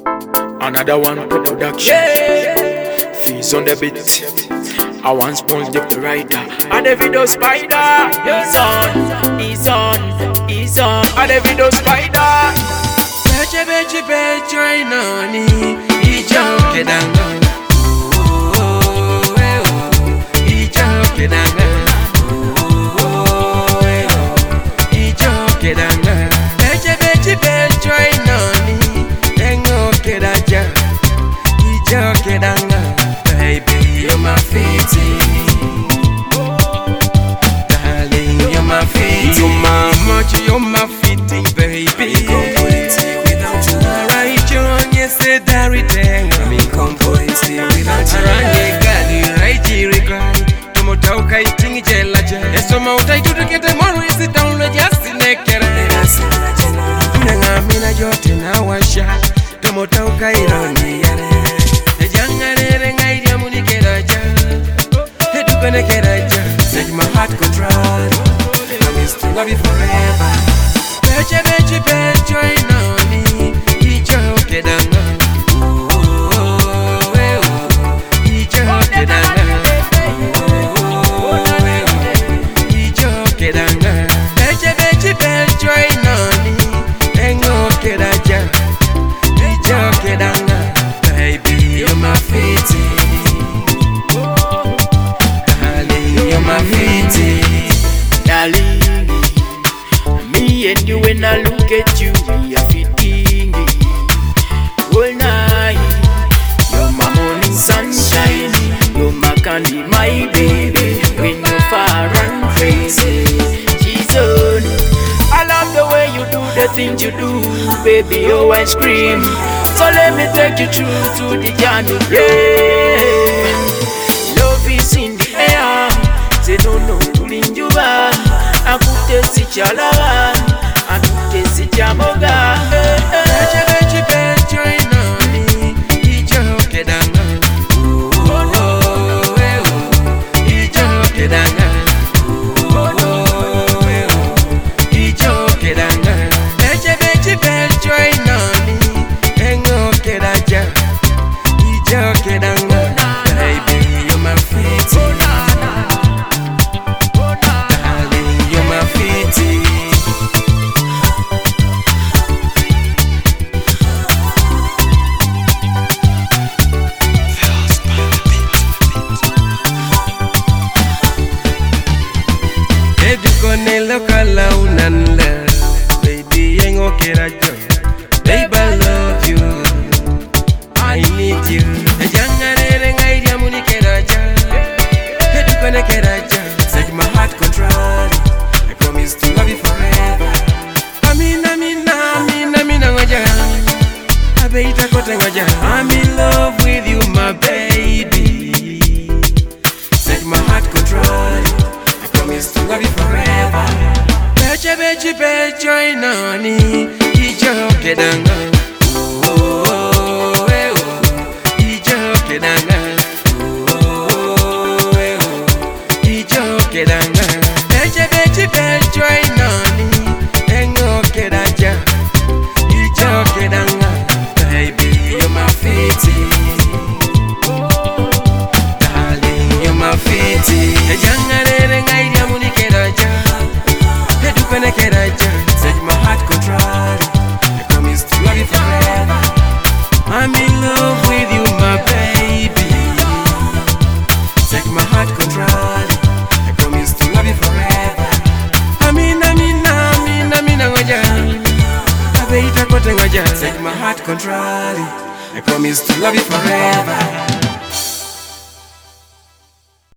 Another one production. Fees on the beat. I want Sponge the rider. And the video spider. He's on. And the video spider. Beche inoni ijoke danga. Ijoke danga. Ijoke danga. Beche inoni engoke daja. Ijoke danga. Baby, you're my fitty. Darling, you're my fitty. You're my much, you're my fitty, baby. Set my heart control. I promise to love you forever. Beche inoni ijoke danga. Ijoke danga. Ijoke danga. Beche inoni engoke daja. Ijoke danga. Baby, you're my fitty. Darling, you're my fitty. Darling, me and you, when I look at you, we are fitting. All night, you're my morning sunshine. You're my candy, my baby. When you're far and crazy, Jesus, I love the way you do the things you do, baby. Oh, I scream. So let me take you through to the journey. Yeah, love is in the air. Say don't know to you back. I could taste it, chalaba. I could taste it, jamoga. Beche inoni ijoke danga. Ijoke danga. Ijoke danga. Beche inoni engoke daja. Ijoke danga. Baby, you're my fitty. Darling, you're my fitty. Kone lokala unanla, baby yengo kerajo. Babe, I love you, I need you. Jangare ngai dia muni keraja. Hedu kone keraja. Take my heart control. I promise to love you forever. Amina ngoja. Abeita kote ngoja. I'm in love with you, my baby. Take my heart control. I promise to love you forever. Beche inoni ijoke danga. Ijoke danga. Ijoke danga. Beche inoni engoke daja. Ijoke danga. Baby, you're my fitty. Darling, you're my fitty. Jangare ngai dia muni keraja. Hedu kone keraja. Set my heart control. I promise to love you forever. I'm in love with you, my baby. Take my heart control. I promise to love you forever. Amina ngoja. Abeita kote ngoja. Take my heart control. I promise to love you forever.